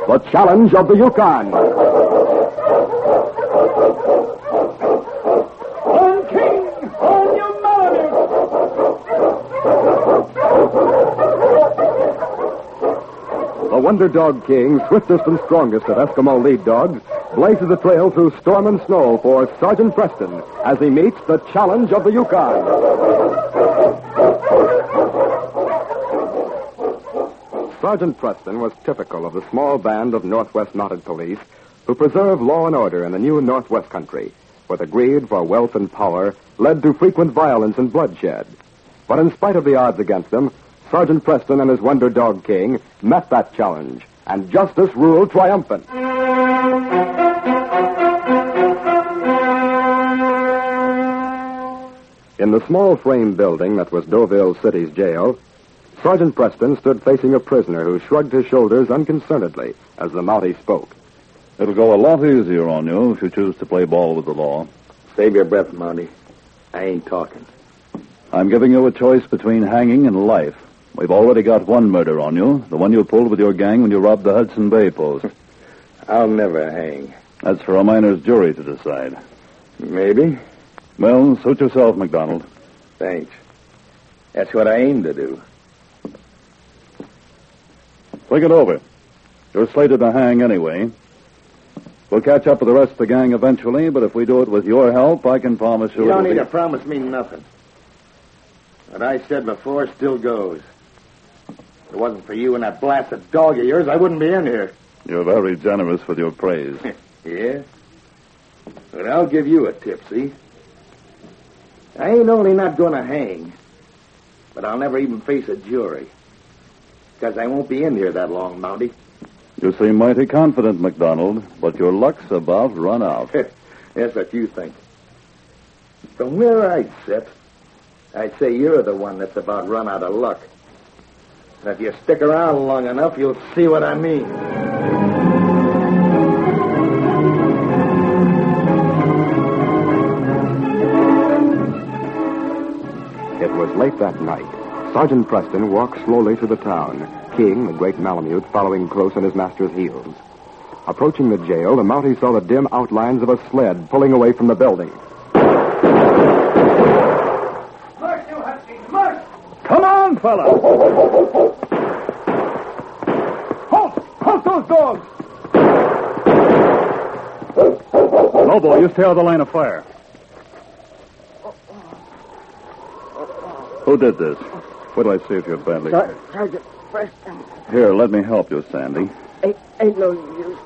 The Challenge of the Yukon. On King! On your Malamute! The Wonder Dog King, swiftest and strongest of Eskimo lead dogs, blazes the trail through storm and snow for Sergeant Preston as he meets the Challenge of the Yukon. Sergeant Preston was typical of the small band of Northwest Mounted Police who preserve law and order in the new Northwest country, where the greed for wealth and power led to frequent violence and bloodshed. But in spite of the odds against them, Sergeant Preston and his Wonder Dog King met that challenge, and justice ruled triumphant. In the small frame building that was Deauville City's jail, Sergeant Preston stood facing a prisoner who shrugged his shoulders unconcernedly as the Mountie spoke. It'll go a lot easier on you if you choose to play ball with the law. Save your breath, Mountie. I ain't talking. I'm giving you a choice between hanging and life. We've already got one murder on you, the one you pulled with your gang when you robbed the Hudson Bay post. I'll never hang. That's for a minor's jury to decide. Maybe. Well, suit yourself, McDonald. Thanks. That's what I aim to do. Think it over. You're slated to hang anyway. We'll catch up with the rest of the gang eventually, but if we do it with your help, I can promise you... You don't need to promise me nothing. What I said before still goes. If it wasn't for you and that blasted dog of yours, I wouldn't be in here. You're very generous with your praise. Yeah? But I'll give you a tip, see? I ain't only not going to hang, but I'll never even face a jury. Because I won't be in here that long, Mountie. You seem mighty confident, McDonald, but your luck's about run out. That's what you think. From where I sit, I'd say you're the one that's about run out of luck. And if you stick around long enough, you'll see what I mean. It was late that night. Sergeant Preston walked slowly to the town, King, the great Malamute, following close on his master's heels. Approaching the jail, the Mountie saw the dim outlines of a sled pulling away from the building. March, you Husky, march! Come on, fella! Halt! Halt those dogs! Lobo, you stay out of the line of fire. Who did this? What'd I see if you're badly hurt? Sergeant Preston. Here, let me help you, Sandy. Ain't no use.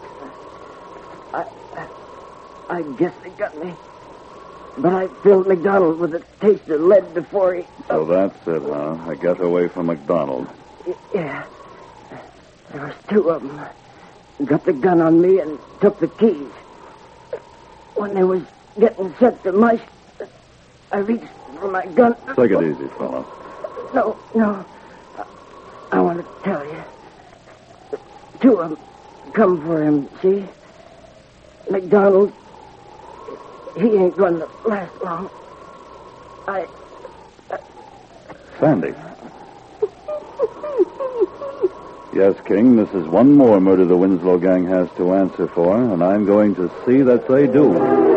I guess they got me. But I filled McDonald with a taste of lead before he... So that's it, huh? I got away from McDonald. Yeah. There was two of them. Got the gun on me and took the keys. When they was getting set to mush, I reached for my gun. Take it easy, fella. No. I want to tell you. Two of them come for him, see? McDonald, he ain't going to last long. Sandy. Yes, King, this is one more murder the Winslow gang has to answer for, and I'm going to see that they do.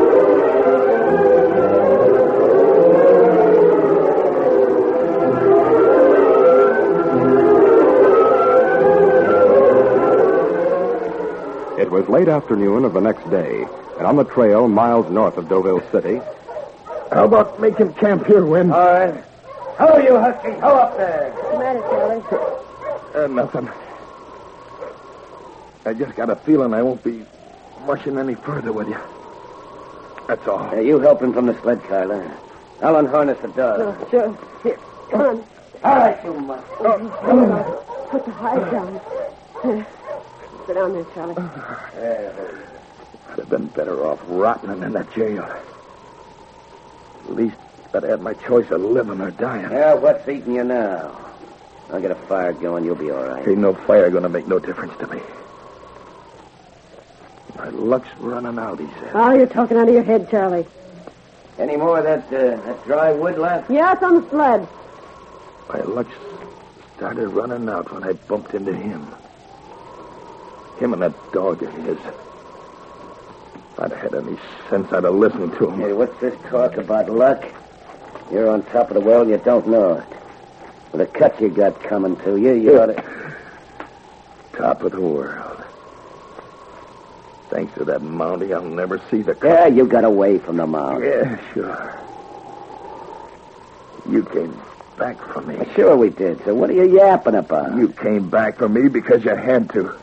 It was late afternoon of the next day, and on the trail miles north of Deauville City... How about making camp here, Win? All right. How are you, Husky? How up there? What's the matter, Charlie? Nothing. I just got a feeling I won't be mushing any further with you. That's all. You help him from the sled, Carla. I'll unharness the dog. Sure. Here, come on. All right, you must. Put the hide down. Sit down there, Charlie. I'd have been better off rotting in that jail. At least I'd had my choice of living or dying. Yeah, what's eating you now? I'll get a fire going. You'll be all right. Ain't no fire going to make no difference to me. My luck's running out, he said. Oh, you're talking out of your head, Charlie. Any more of that dry wood left? Yeah, it's on the sled. My luck started running out when I bumped into him. Him and that dog of his. If I'd have had any sense, I'd have listened to him. Hey, what's this talk about luck? You're on top of the world and you don't know it. With the cut you got coming to you, you ought to... Top of the world. Thanks to that Mountie, I'll never see the... Yeah, you got away from the mountain. Yeah, sure. You came back for me. Sure we did. So what are you yapping about? You came back for me because you had to.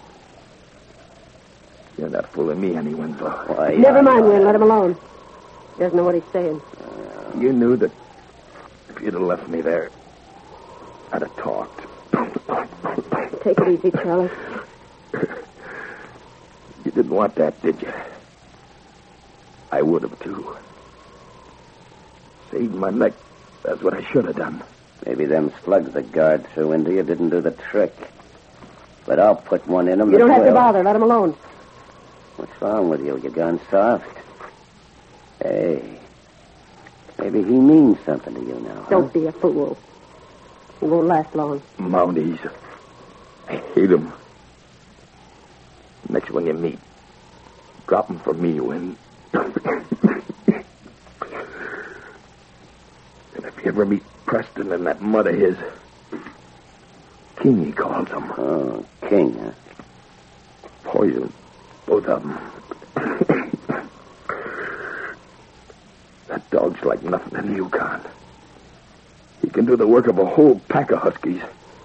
You're not fooling me any, Winslow. Why, Never mind, Win. Let him alone. He doesn't know what he's saying. You knew that if you'd have left me there, I'd have talked. Take it easy, Charlie. You didn't want that, did you? I would have, too. Saved my neck. That's what I should have done. Maybe them slugs the guard threw into you didn't do the trick. But I'll put one in them. You don't have to bother. Let him alone. What's wrong with you? You gone soft? Hey. Maybe he means something to you now. Don't be a fool. He won't last long. Mounties. I hate them. Next one you meet, drop them for me, Win. And if you ever meet Preston and that mud of his, King, he calls him. Oh, King, huh? Poison. Both of them. That dog's like nothing in the Yukon. He can do the work of a whole pack of huskies.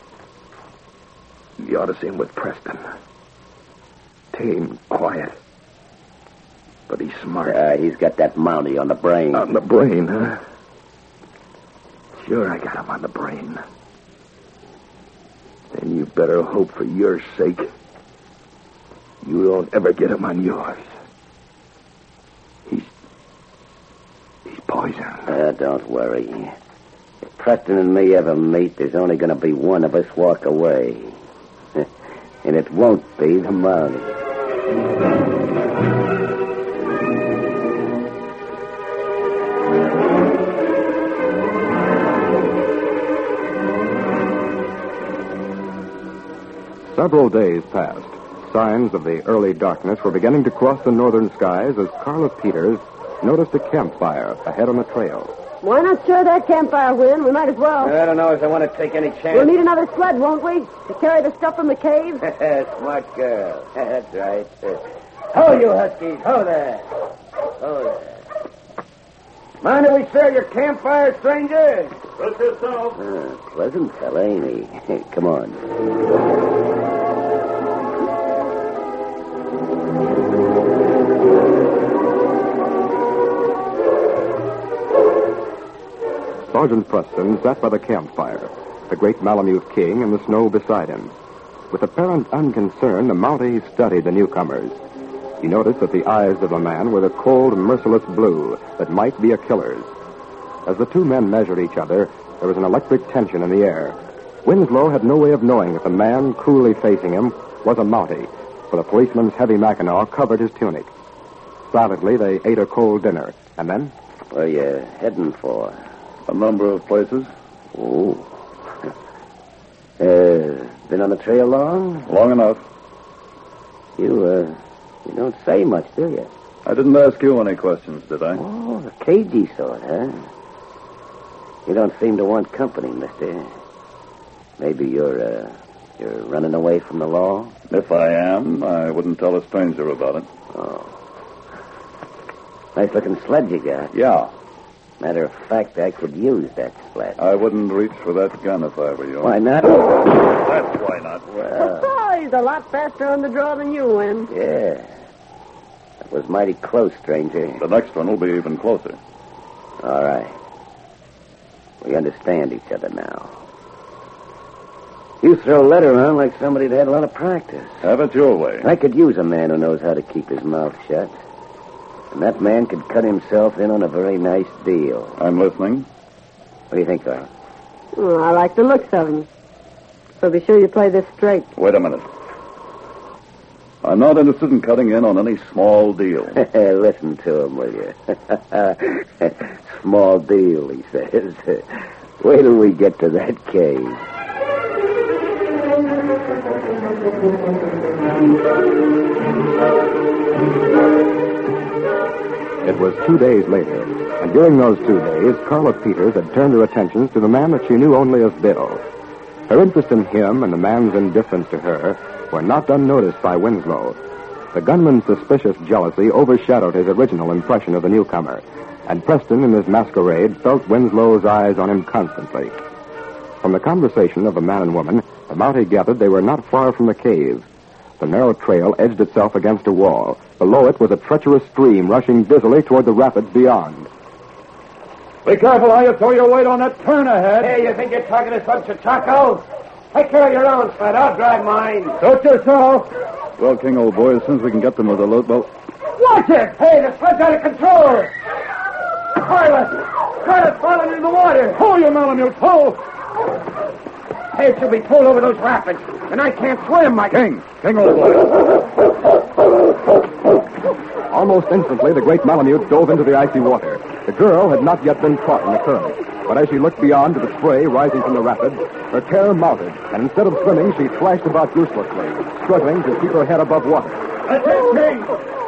You ought to see him with Preston. Tame, quiet. But he's smart. He's got that Mountie on the brain. On the brain, huh? Sure, I got him on the brain. And you better hope for your sake you don't ever get him on yours. He's poison. Don't worry. If Preston and me ever meet, there's only going to be one of us walk away. And it won't be the Mountie. Several days passed. Signs of the early darkness were beginning to cross the northern skies as Carla Peters noticed a campfire ahead on the trail. Why not share that campfire, Win? We might as well. I don't know if I want to take any chance. We'll need another sled, won't we? To carry the stuff from the cave? Smart girl. That's right. Ho, you huskies. Ho there. Oh, there. Mind if we share your campfire, stranger? Trust yourself. Pleasant fella, ain't he? Come on. Sergeant Preston sat by the campfire, the great Malamute King in the snow beside him. With apparent unconcern, the Mountie studied the newcomers. He noticed that the eyes of the man were the cold, merciless blue that might be a killer's. As the two men measured each other, there was an electric tension in the air. Winslow had no way of knowing if the man coolly facing him was a Mountie, for the policeman's heavy mackinaw covered his tunic. Silently, they ate a cold dinner, and then... Where you heading for? A number of places. Oh. Been on the trail long? Long enough. You don't say much, do you? I didn't ask you any questions, did I? Oh, the cagey sort, huh? You don't seem to want company, mister. Maybe you're running away from the law? If I am, I wouldn't tell a stranger about it. Oh. Nice-looking sled you got. Yeah. Matter of fact, I could use that sled. I wouldn't reach for that gun if I were you. Why not? That's why not. Well, Oh, he's a lot faster on the draw than you, Win. yeah. That was mighty close, stranger. The next one will be even closer. All right. We understand each other now. You throw lead around like somebody that had a lot of practice. Have it your way. I could use a man who knows how to keep his mouth shut. And that man could cut himself in on a very nice deal. I'm listening. What do you think, Carl? Oh, I like the looks of him. So be sure you play this straight. Wait a minute. I'm not interested in cutting in on any small deal. Listen to him, will you? Small deal, he says. Wait till we get to that cave. It was 2 days later, and during those 2 days, Carla Peters had turned her attentions to the man that she knew only as Bill. Her interest in him and the man's indifference to her were not unnoticed by Winslow. The gunman's suspicious jealousy overshadowed his original impression of the newcomer, and Preston, in his masquerade, felt Winslow's eyes on him constantly. From the conversation of the man and woman, the Mountie gathered they were not far from the cave. The narrow trail edged itself against a wall. Below it was a treacherous stream rushing dizzily toward the rapids beyond. Be careful how you throw your weight on that turn ahead. Hey, you think you're talking to some Chachaco? Take care of your own sled. I'll drive mine. Suit yourself. Well, King, old boy, as soon as we can get them with the load boat. Watch it! Hey, the sled's out of control! Carla's falling into the water! Pull, you Malamute, pull! Hey, it should be pulled over those rapids, and I can't swim, King, old boy. Almost instantly, the great Malamute dove into the icy water. The girl had not yet been caught in the current, but as she looked beyond to the spray rising from the rapids, her terror mounted, and instead of swimming, she thrashed about uselessly, struggling to keep her head above water. That's it, King!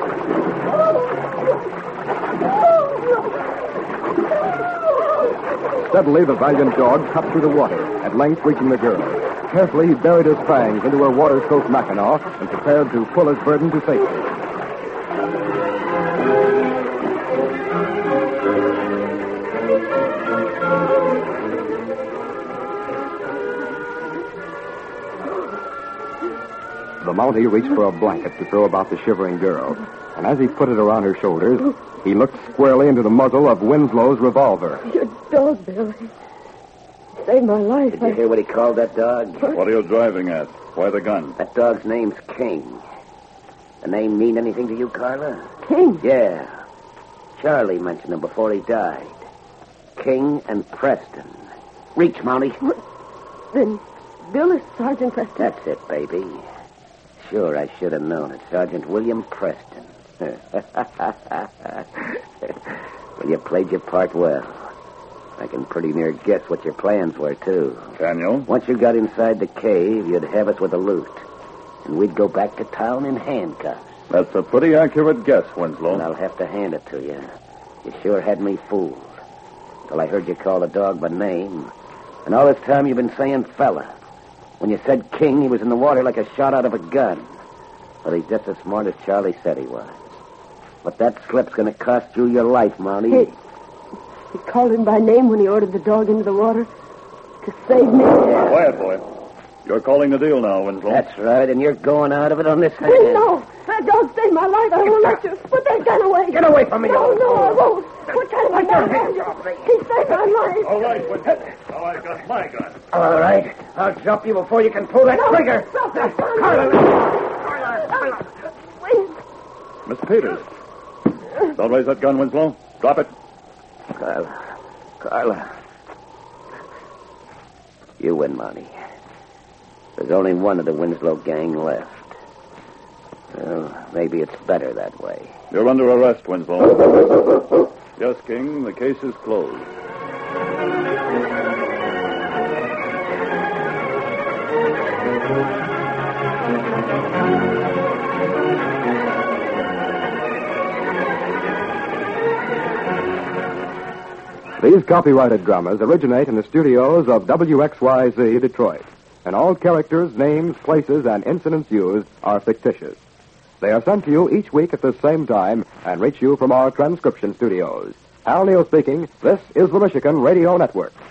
Steadily, the valiant dog cut through the water, at length reaching the girl. Carefully, he buried his fangs into her water-soaked mackinaw and prepared to pull his burden to safety. The Mountie reached for a blanket to throw about the shivering girl, and as he put it around her shoulders, he looked squarely into the muzzle of Winslow's revolver. Your dog, Billy. Saved my life. Did you hear what he called that dog? What are you driving at? Why the gun? That dog's name's King. The name mean anything to you, Carla? King? Yeah. Charlie mentioned him before he died. King and Preston. Reach, Mountie. Then Bill is Sergeant Preston. That's it, baby. Sure, I should have known it. Sergeant William Preston. Well, you played your part well. I can pretty near guess what your plans were, too. Can you? Once you got inside the cave, you'd have us with the loot. And we'd go back to town in handcuffs. That's a pretty accurate guess, Winslow. And I'll have to hand it to you. You sure had me fooled. Till I heard you call the dog by name. And all this time you've been saying fella. When you said King, he was in the water like a shot out of a gun. But he's just as smart as Charlie said he was. But that slip's going to cost you your life, Mountie. He called him by name when he ordered the dog into the water to save me. Yeah. Quiet, boy. You're calling the deal now, Winslow. That's right, and you're going out of it on this hand. No, that dog saved my life. I won't let you. Put that gun away. Get away from me, No, you I won't. What kind of a man are you? He saved my life. All right, Winslow. Now I've got my gun. All right. I'll drop you before you can pull that trigger. Stop that gun. Carla! Wait. Miss Peters. Don't raise that gun, Winslow. Drop it. Carla. You win, Mountie. There's only one of the Winslow gang left. Well, maybe it's better that way. You're under arrest, Winslow. Yes, King, the case is closed. These copyrighted dramas originate in the studios of WXYZ Detroit, and all characters, names, places, and incidents used are fictitious. They are sent to you each week at the same time and reach you from our transcription studios. Hal Neal speaking. This is the Michigan Radio Network.